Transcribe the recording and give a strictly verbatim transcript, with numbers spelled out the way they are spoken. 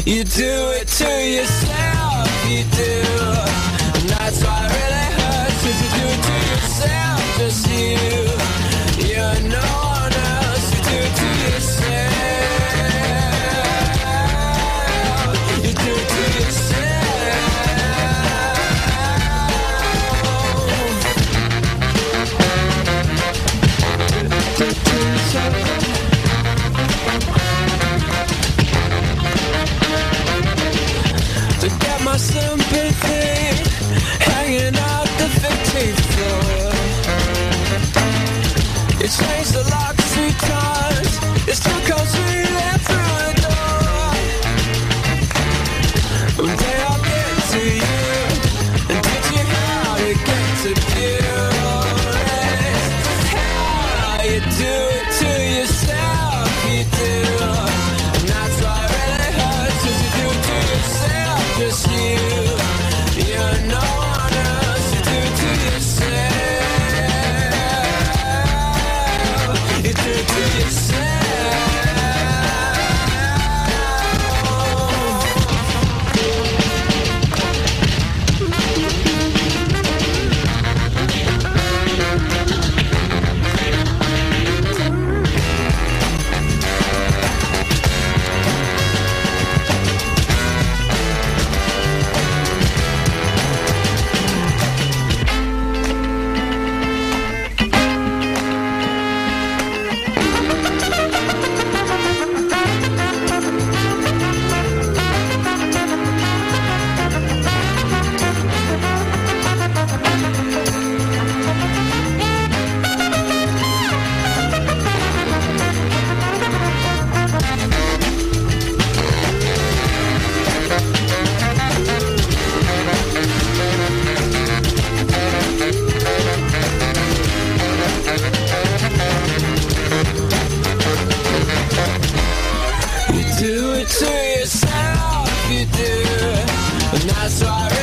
You do it to yourself, you do. And that's why it really hurts, 'cause you do it to yourself, just you. You're no one else, you do it to yourself. You do it to yourself. Do it to yourself. To get my sympathy, hanging out the fifteenth floor. You changed the lock three times, it still comes reeling through the door. One day I'll get to you and teach you how to get to pure. How you do it to yourself, you do. And that's why it really hurts, 'cause you do it to yourself. Just you, you're no one else, you do it to yourself, you do it to yourself. You do it to yourself, you do. And that's why